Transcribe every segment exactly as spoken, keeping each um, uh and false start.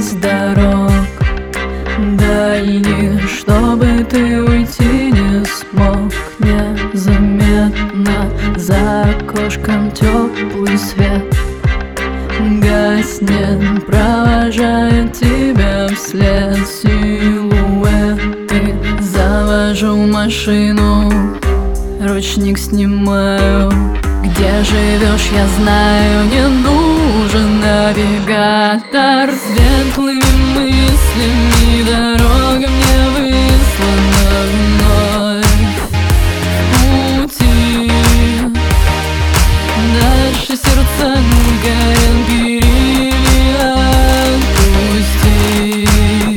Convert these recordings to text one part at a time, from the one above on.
из дорог дальних, чтобы ты уйти не смог. Незаметно за окошком теплый свет гаснет, провожая тебя вслед. Силуэты, завожу машину, ручник снимаю. Где живешь, я знаю, не нужен навигатор. Светлыми мыслями дорога мне выслана вновь в пути. Наши сердца горят, перья отпусти.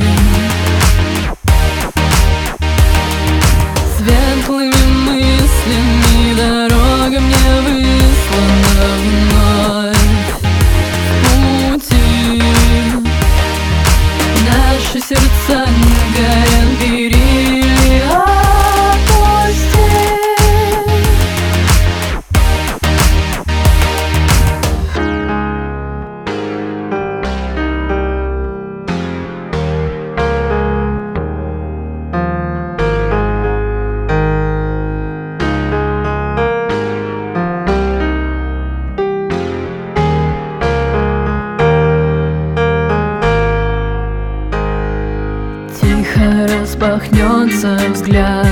Светлыми мыслями дорога мне выслана вновь в пути. Наши сердца горят, перья отпусти. Тихо распахнется взгляд,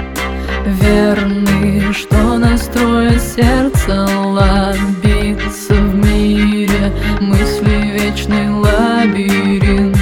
верный, что настроит сердце лад. Биться в мире мысли, вечный лабиринт.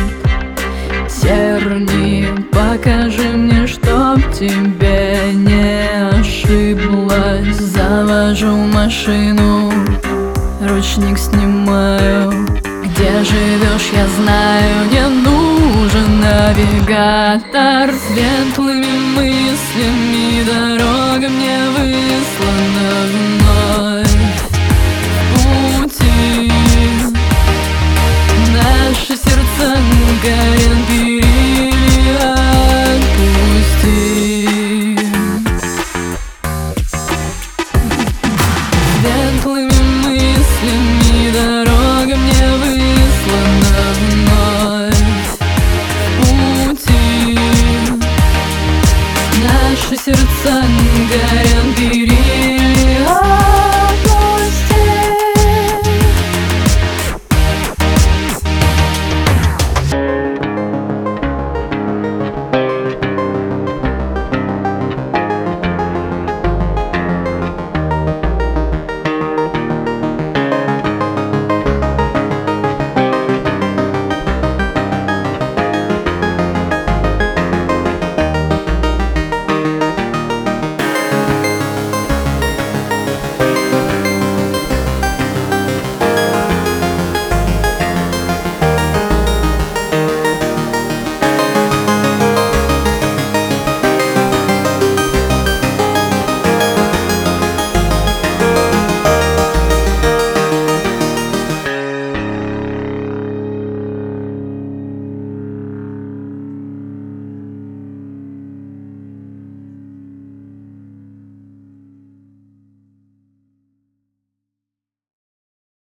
Терни, покажи мне, чтоб тебе не ошиблась. Завожу машину, ручник снимаю. Где живешь, я знаю, не нужен навигатор. Светлыми мыслями дорога мне выслана вновь в пути. Наши сердца горят, перья отпусти. Светлыми мыслями дорога мне выслана вновь в пути. Наши сердца